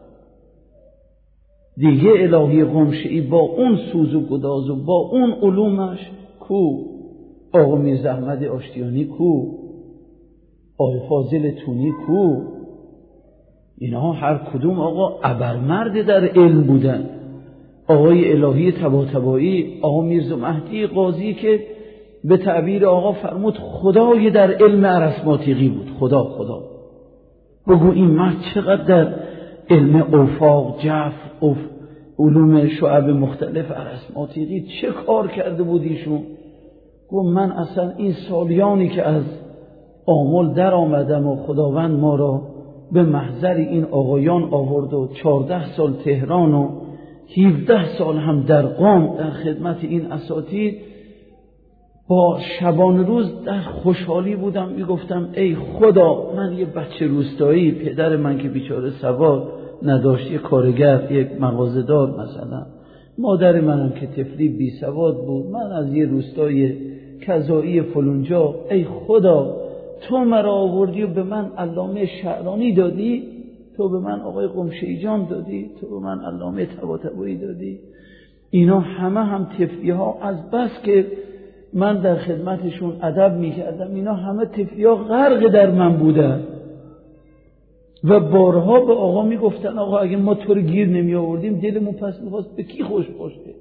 دیگه الهی قمشه‌ای با اون سوز و گداز و با اون علومش کو، آقا میرزا احمد آشتیانی کو، آقای فاضل تونی کو، اینها هر کدوم آقا ابرمرد در علم بودن. آقای الهی طباطبایی، آقا میرزا مهدی قاضی که به تعبیر آقا فرمود خدای در علم ارسماطیقی بود، خدا خدا. بگو این مرد چقدر در علم اوفاق، جف، اوف، علوم شعب مختلف ارسماطیقی چه کار کرده بود ایشون. گفت من اصلا این سالیانی که از آمل در آمدم و خداوند ما را به محضر این آقایان آورد و چهارده سال تهران و هفده سال هم در قم در خدمت این اساتید، با شبان روز در خوشحالی بودم، میگفتم ای خدا، من یه بچه روستایی، پدر من که بیچاره سواد نداشت، یه کارگر، یک مغازه‌دار مثلا، مادر منم که طفلی بی سواد بود، من از یه روستای کذایی فلونجا، ای خدا تو مرا آوردی و به من علامه شعرانی دادی، تو به من آقای قمشه‌ای جان دادی، تو به من علامه طباطبایی دادی. اینا همه هم طفلی ها، از بس که من در خدمتشون ادب میکردم، اینا همه طفلی ها غرق در من بودن و بارها به آقا میگفتن آقا اگه ما تو رو گیر نمی آوردیم دلمون پس میخواست به کی خوش باشه.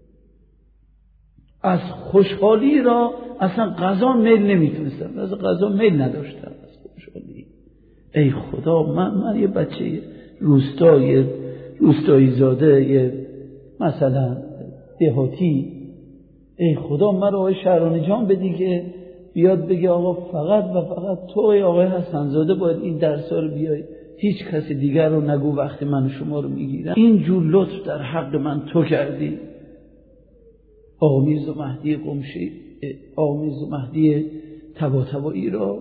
از خوشحالی را اصلا قضا میل نمیتونستم، از قضا میل نداشتم، از خوشحالی. ای خدا، من من یه بچه روستایی روستایی زاده، یه مثلا دهاتی، ای خدا من رو آقای شعرانی جان بدی که بیاد بگه آقا فقط و فقط تو آقای حسن زاده باید این درس‌ها رو بیای، هیچ کسی دیگر رو نگو وقتی من شما رو میگیرم. این جور لطف در حق من تو کردی. آقا میرزا مهدی قمشه‌ای، آقا میرزا مهدی طباطبایی را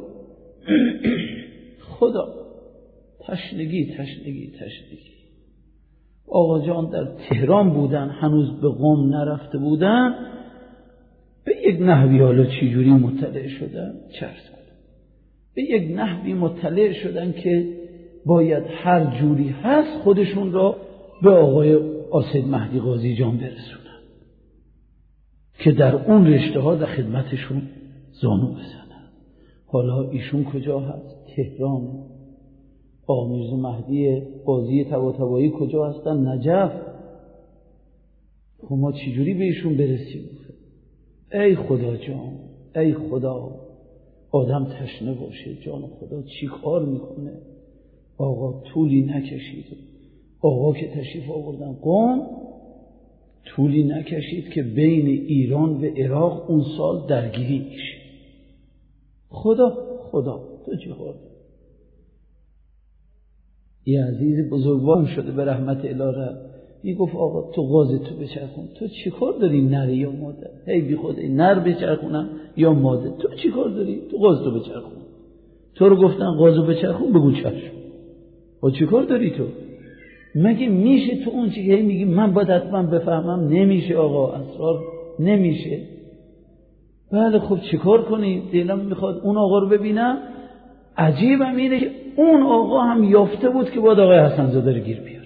خدا تشنگی تشنگی تشنگی. آقا جان در تهران بودن، هنوز به قم نرفته بودن، به یک نحوی حالا چجوری مطلع شدن چرس کنن، به یک نحوی مطلع شدن که باید هر جوری هست خودشون را به آقای آسد مهدی قاضی جان برسونن که در اون رشته ها در خدمتشون زانو بزنن. حالا ایشون کجا هست؟ تهران. آقا میرزا مهدی قاضی طباطبایی کجا هستن؟ نجف. خب ما چجوری بهشون برسیم؟ ای خدا جان، ای خدا، آدم تشنه باشه، جان خدا چی کار میکنه؟ آقا طولی نکشید، آقا که تشریف آوردن قم، طولی نکشید که بین ایران و عراق اون سال درگیری میشه. خدا خدا تو چی کار؟ یه عزیز بزرگوار شده به رحمت الهی میگفت آقا تو غاز تو بچرخون، تو چی کار داری نر یا ماده؟ هی بی خود نر بچرخونم یا ماده؟ تو چی کار داری؟ تو غاز تو بچرخون. تو رو گفتن غازو بچرخون، بگو چشم. و چی کار داری تو؟ مگه میشه تو اون چی که میگی من باید حتما بفهمم؟ نمیشه آقا، اسرار نمیشه. بله خب چی کار کنی؟ دلم میخواد اون آقا رو ببینم. عجیبم اینه که اون آقا هم یافته بود که باید آقای حسن زاده رو گیر بیاره.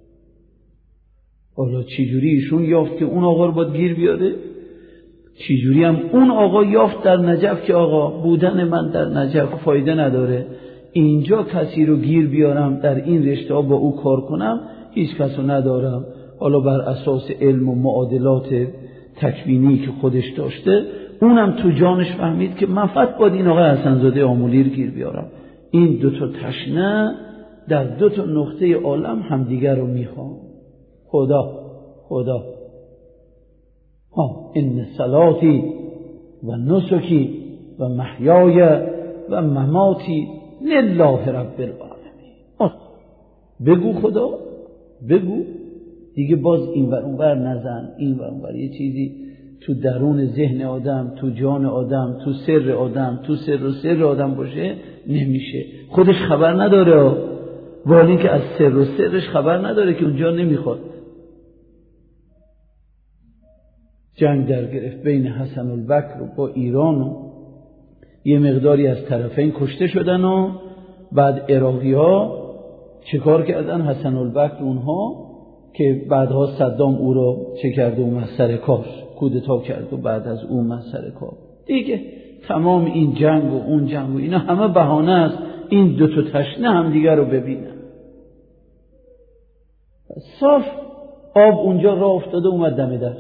حالا چجوری ایشون یافت که اون آقا رو باید گیر بیاره؟ چجوری هم اون آقا یافت در نجف که آقا بودن من در نجف فایده نداره، اینجا کسی رو گیر بیارم در این رشته ها با او کار کنم هیچ کس رو ندارم. حالا بر اساس علم و معادلات تکوینی که خودش داشته اونم تو جانش فهمید که من فقط باید این آقای حسن زاده آمولی رو گیر بیارم. این دوتا تشنه در دوتا نقطه عالم همدیگر رو میخوان. خدا خدا ها ان صلاتی و نسکی و محیای و مماتی لله رب العالمین. بگو خدا، بگو دیگه. باز این ور اون ور نزن، این ور اون ور. یه چیزی تو درون ذهن آدم، تو جان آدم، تو سر آدم، تو سر و سر آدم باشه نمیشه. خودش خبر نداره، ولی که از سر و سرش خبر نداره که اونجا نمیخواد. جنگ در گرفت بین حسن البکر و با ایران و یه مقداری از طرفین کشته شدن و بعد عراقی ها چه کار کردن؟ حسن البکر اونها که بعدها صدام او رو چه کرد؟ اومد سر کار، کودتا کرد و بعد از اون اومد سر کار دیگه. تمام این جنگ و اون جنگ و اینا همه بهانه است این دو تا تشنه هم دیگر رو ببینن. صاف آب اونجا راه افتاده اومد دم در.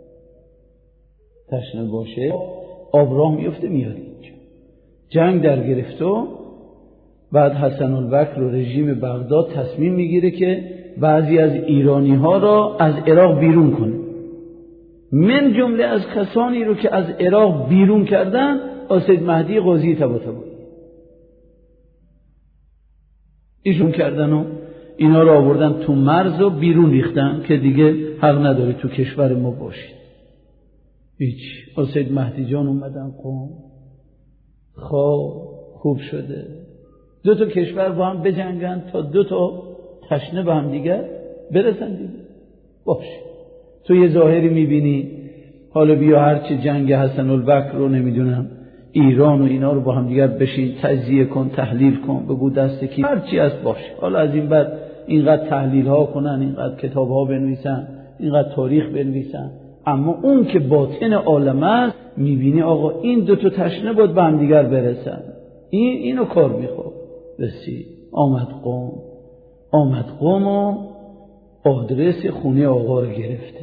تشنه باشه آب راه میفته میاد اینجا. جنگ در گرفت و بعد حسن البکر و رژیم بغداد تصمیم میگیره که بعضی از ایرانی ها را از عراق بیرون کنه. من جمله از کسانی رو که از عراق بیرون کردن سید مهدی قاضی طباطبایی ایشون کردن و اینا رو آوردن تو مرز و بیرون ریختن که دیگه حق نداره تو کشور ما باشید. هیچ. سید مهدی جان اومدن قم. خب خوب شده دو تا کشور با هم بجنگن تا دو تا تشنه به هم دیگر برسن دیگه. باش تو یه ظاهری میبینی، حالا بیا هرچی جنگ حسن البکر رو نمیدونم ایران و اینا رو با هم دیگر بشین تجزیه کن، تحلیل کن، بگو دست کی هرچی هست باشه. حالا از این بعد اینقدر تحلیل ها کنن، اینقدر کتاب ها بنویسن، اینقدر تاریخ بنویسن، اما اون که باطن عالم است میبینی آقا این دو تا تشنه باید به هم دیگر برسن. این اینو کار میخواد. رسید آمد قم. آمد قم و آدرس خونه آقا رو گرفته.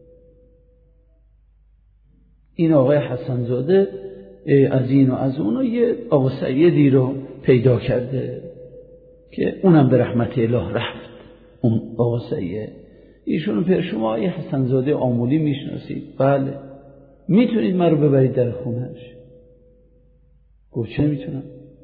این آقای حسن زاده از این و از اون یه آقا سیدی رو پیدا کرده که اونم به رحمت اله رفت. اون آقا سید ایشون پر شما آقای حسن زاده آمولی میشناسید؟ بله. میتونید من رو ببرید در خونهش؟ گفت چه میتونم؟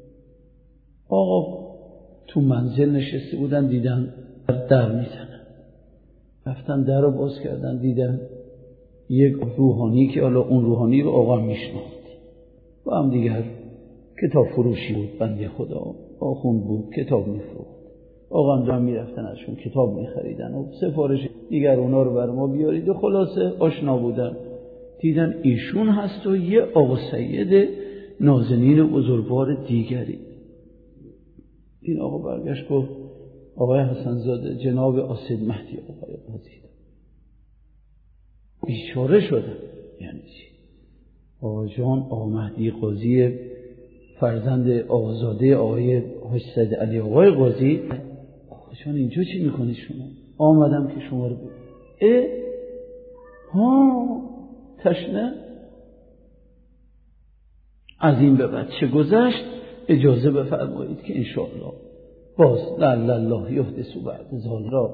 آقا تو منزل نشسته بودن دیدن در میزنن، رفتن در رو باز کردن دیدن یک روحانی که حالا اون روحانی رو آقا میشناخت و هم دیگر کتاب فروشی بود، بنده خدا آخوند بود، کتاب میفروخت. آقا هم دارن میرفتن ازشون کتاب میخریدن و سفارش دیگر اونا رو بر ما بیارید و خلاصه آشنا بودن. دیدن ایشون هست و یه آقا سید نازنین بزرگوار دیگری. این آقا برگشت گفت آقای حسن زاده جناب سید مهدی آقای قاضی. بیچاره شدن. یعنی چی؟ آقا جان آقا مهدی قاضی فرزند آقازاده آقای حاج سید علی آقای قاضی، آقا اینجا چی میکنی شما؟ آمدم که شما رو ببینم. اه ها تشنه. از این به بعد چه گذشت اجازه بفرمایید که انشاءالله باز لعل الله یحدث بعد ذالک،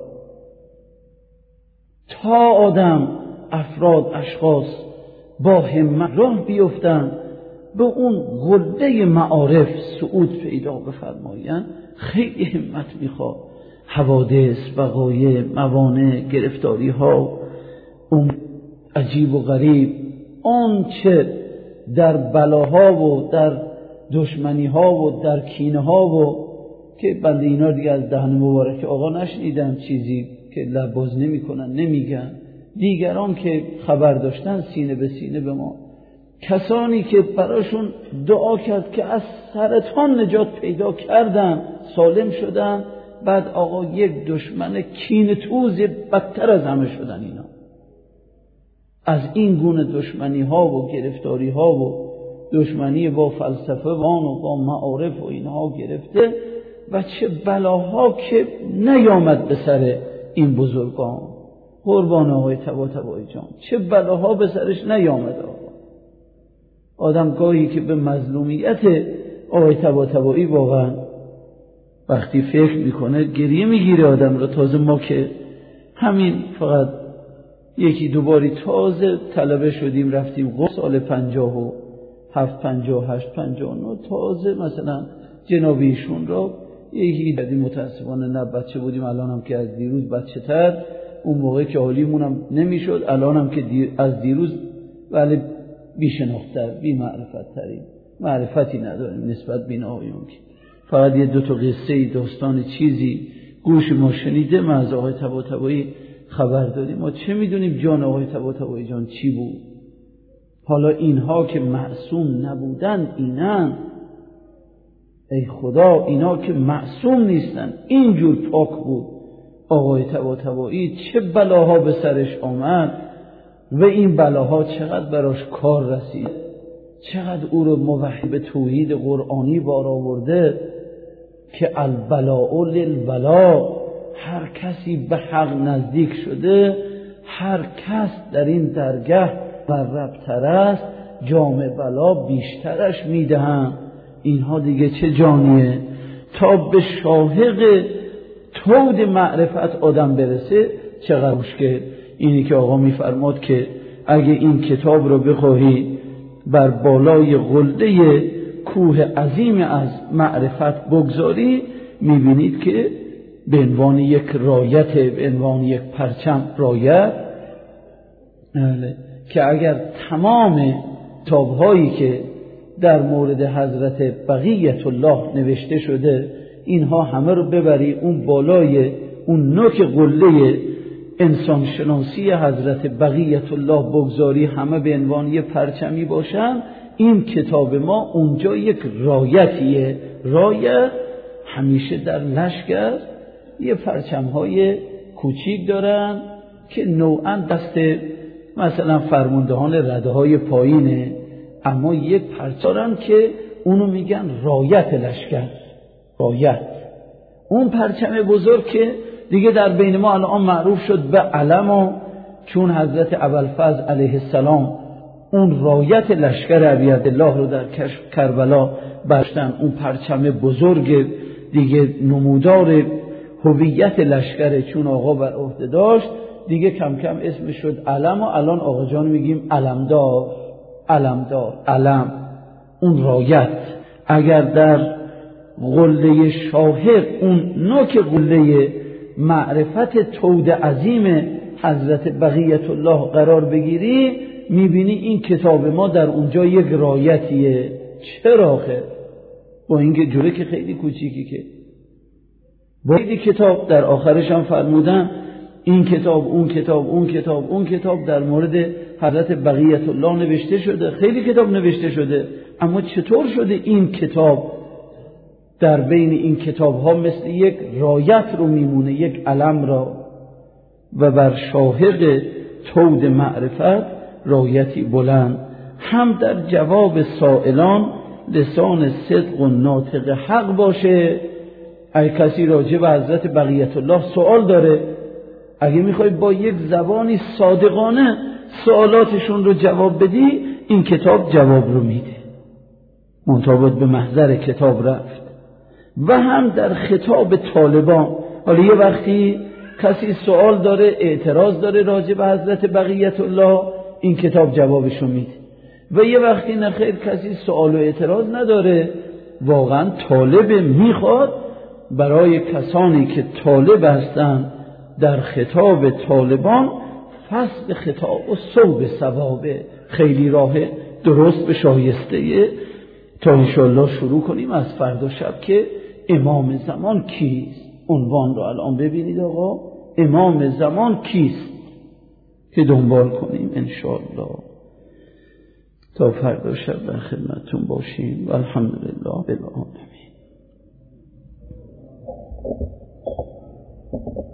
تا آدم افراد اشخاص با همت راه بیفتن به اون قله معارف صعود پیدا بفرمایند، خیلی همت میخواد. حوادث، وقایع، موانع، گرفتاری ها، اون عجیب و غریب، آن چه در بلاها و در دشمنی ها و در کینه ها و که بنده اینا دیگه از دهن مبارک آقا نشنیدم چیزی که لباز نمی کنن نمیگن، دیگران که خبر داشتن سینه به سینه به ما، کسانی که براشون دعا کرد که از سرطان نجات پیدا کردن سالم شدن، بعد آقا یک دشمن کینه توز بدتر از همه شدن. اینا از این گونه دشمنی ها و گرفتاری ها و دشمنی با فلسفه و با معارف و اینها گرفته و چه بلاها که نیامد به سر این بزرگان، قربان آقای طباطبایی جان، چه بلاها به سرش نیامد. آقا آدم گاهی که به مظلومیت آقای طباطبایی واقعا وقتی فکر میکنه گریه میگیره آدم رو. تازه ما که همین فقط یکی دوباری تازه طلبه شدیم رفتیم قم سال پنجاه و هفت پنجاه و هشت پنجاه و نه، تازه مثلا جنابیشون را یکی دیدیم، متاسفانه نه بچه بودیم، الان هم که از دیروز بچه تر، اون موقع که حالیمون هم نمیشد، الان هم که دیر از دیروز ولی بیشناختر بی معرفت ترین، معرفتی نداریم نسبت بین آقایون که فقط یه دو تا قصه داستان چیزی گوش ما شنیده، ما از آقای طباطبایی خبر داریم. ما چه میدونیم جان آقای طباطبایی جان چی بود؟ حالا اینها که معصوم نبودن اینن، ای خدا اینا که معصوم نیستن، اینجور پاک بود آقای طباطبایی، چه بلاها به سرش آمد و این بلاها چقدر براش کار رسید، چقدر او رو موحد به توحید قرآنی بار آورده که البلاء للولا، هر کسی به حق نزدیک شده، هر کس در این درگاه مقرب‌تر است، جام بلا بیشترش میدهم. اینها دیگه چه جانیه؟ تا به شاهق تود معرفت آدم برسه چقدر مشکل. اینی که آقا میفرماد که اگه این کتاب رو بخواهی بر بالای قله کوه عظیم از معرفت بگذاری، میبینید که به عنوان یک رایت، به عنوان یک پرچم رایت، که اگر تمام کتاب‌هایی که در مورد حضرت بقیت الله نوشته شده اینها همه رو ببری اون بالای اون نوک قله انسان شناسی حضرت بقیت الله بگذاری، همه به عنوان یه پرچمی باشن، این کتاب ما اونجا یک رایتیه. رایت همیشه در لشکر یه پرچم‌های کوچیک دارن که نوعاً دست مثلا فرماندهان رده‌های پایینه، اما یک پرچم که اونو میگن رایت لشکر، رایت، اون پرچم بزرگ که دیگه در بین ما الان معروف شد به علم، و چون حضرت ابوالفضل علیه السلام اون رایت لشکر ابیعبدالله رو در کشف کربلا برشتن، اون پرچم بزرگ دیگه نمودار هویت لشکر، چون آقا بر عهده داشت دیگه کم کم اسمش شد علم، و الان آقا جان میگیم علمدار، علمدار، علم، اون رایت. اگر در قله شاهق اون نوک قله معرفت تود عظیم حضرت بقیت الله قرار بگیری، میبینی این کتاب ما در اونجا یک رایتیه. چرا خیر؟ با اینکه جوره که خیلی کوچیکی، که با این کتاب در آخرش هم فرمودن این کتاب اون کتاب اون کتاب اون کتاب در مورد حضرت بقیت الله نوشته شده، خیلی کتاب نوشته شده، اما چطور شده این کتاب در بین این کتاب ها مثل یک رایت رو میمونه، یک علم را، و بر شاهق تود معرفت رایتی بلند. هم در جواب سائلان لسان صدق و ناطق حق باشه. اگه کسی راجع به حضرت بقیت الله سوال داره، اگه میخوای با یک زبانی صادقانه سوالاتشون رو جواب بدی، این کتاب جواب رو میده. منتابط به محضر کتاب رفت. و هم در خطاب طالبان، حالا یه وقتی کسی سوال داره، اعتراض داره راجع به حضرت بقیت الله، این کتاب جوابشو میده. و یه وقتی نخیر کسی سوال و اعتراض نداره، واقعا طالب میخواد برای کسانی که طالب هستن در خطاب طالبان فصل خطاب و صوب ثوابه. خیلی راه درست به شایسته. تا انشاءالله شروع کنیم از فردا شب که امام زمان کیست. عنوان رو الان ببینید آقا، امام زمان کیست، که دنبال کنیم انشاءالله. تا فردا شب در خدمتتون باشیم و الحمدلله بالعالمین.